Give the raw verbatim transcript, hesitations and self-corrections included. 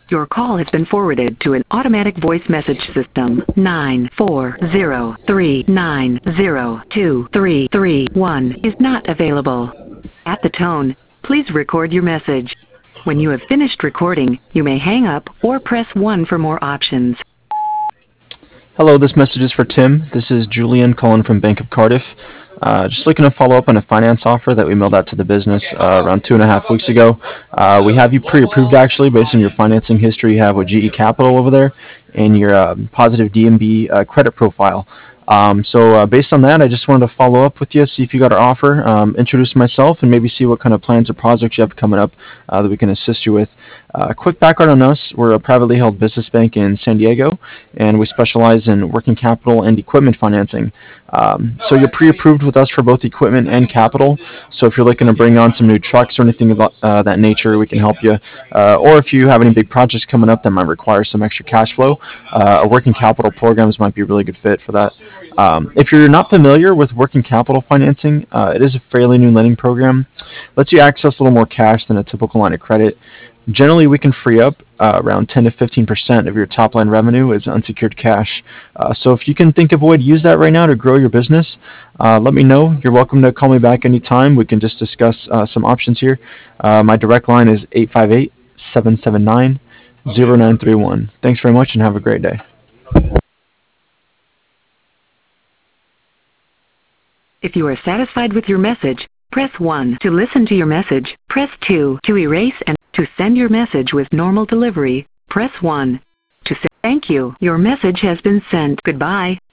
Your call has been forwarded to an automatic voice message system. nine four zero three nine zero two three three one is not available. At the tone, please record your message. When you have finished recording, you may hang up or press one for more options. Hello, this message is for Tim. This is Julian calling from Bank of Cardiff. Uh, just looking to follow up on a finance offer that we mailed out to the business uh, around two and a half weeks ago. Uh, we have you pre-approved actually based on your financing history you have with G E Capital over there and your uh, positive D M B uh, credit profile. Um, so uh, based on that, I just wanted to follow up with you, see if you got our offer, um, introduce myself, and maybe see what kind of plans or projects you have coming up uh, that we can assist you with. Uh, a quick background on us: we're a privately held business bank in San Diego, and we specialize in working capital and equipment financing. Um, so you're pre-approved with us for both equipment and capital. So if you're looking to bring on some new trucks or anything of uh, that nature, we can help you. Uh, or if you have any big projects coming up that might require some extra cash flow, uh, our working capital programs might be a really good fit for that. Um, if you're not familiar with working capital financing, uh, it is a fairly new lending program. Lets you access a little more cash than a typical line of credit. Generally, we can free up uh, around ten to fifteen percent of your top line revenue as unsecured cash. Uh, so if you can think of a way to use that right now to grow your business, uh, let me know. You're welcome to call me back anytime. We can just discuss uh, some options here. Uh, my direct line is eight five eight, seven seven nine, zero nine three one. Thanks very much and have a great day. If you are satisfied with your message, press one. To listen to your message, press two. To erase and to send your message with normal delivery, press one. To say thank you, your message has been sent. Goodbye.